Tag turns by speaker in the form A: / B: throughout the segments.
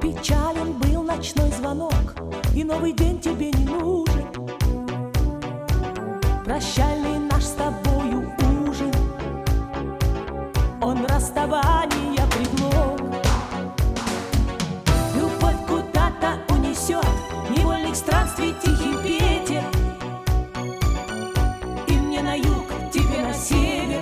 A: Печален был ночной звонок, и новый день тебе не нужен. Прощальный наш с тобою ужин, он расставания предлог. Любовь куда-то унесет невольных странствий тихий ветер, и мне на юг, тебе на север,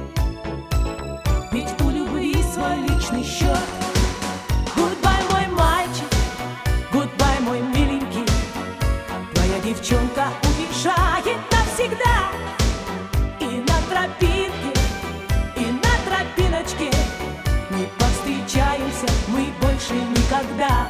A: ведь у любви свой личный счет. Гудбай, мой мальчик, гудбай, мой миленький, твоя девчонка уезжает навсегда. И на тропинке, и на тропиночке не повстречаемся мы больше никогда.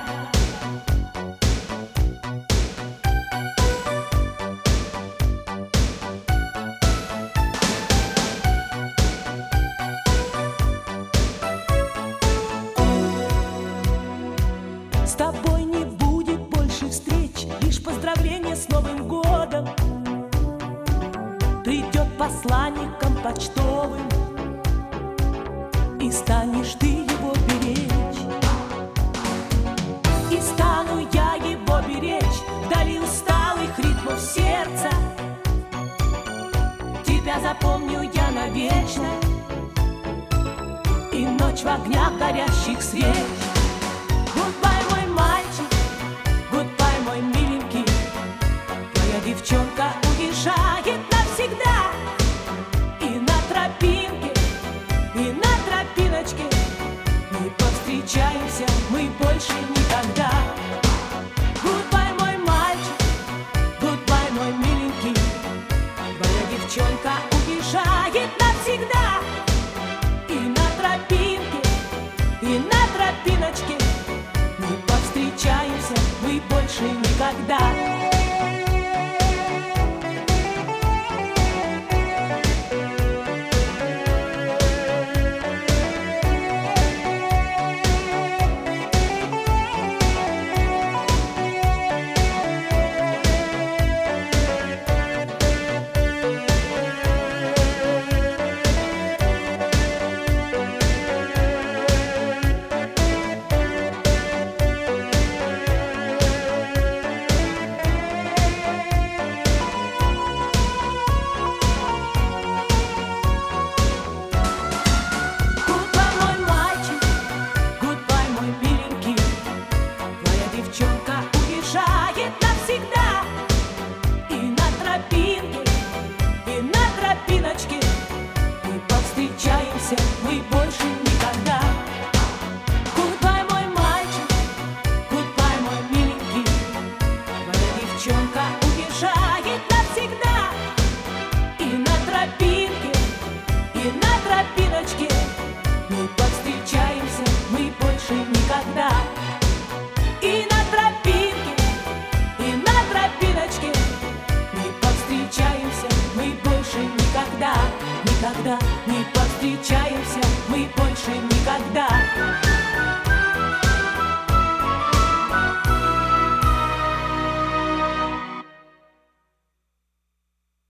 A: С тобой не будет больше встреч, лишь поздравления с Новым годом. Придет посланником почтовым, и станешь ты его беречь. И стану я его беречь вдали усталых ритмов сердца. Тебя запомню я навечно, и ночь в огнях горящих свеч. Гудбай, мой мальчик, гудбай, мой миленький, твоя девчонка уезжает навсегда. И на тропинке, и на тропиночке не повстречаемся мы больше никогда. Гудбай, мой мальчик, гудбай, мой миленький, твоя девчонка уезжает навсегда. И на тропинке, и на тропиночке не повстречаемся мы больше никогда. Девчонка уезжает навсегда. И на тропинке, и на тропиночке не повстречаемся мы больше никогда. Гудбай, мой мальчик, гудбай, мой миленький, твоя девчонка уезжает навсегда. И на тропинке, и на тропиночке не повстречаемся мы больше никогда. И на тропинке, и на тропиночке не повстречаемся мы больше никогда. Никогда не повстречаемся мы больше никогда.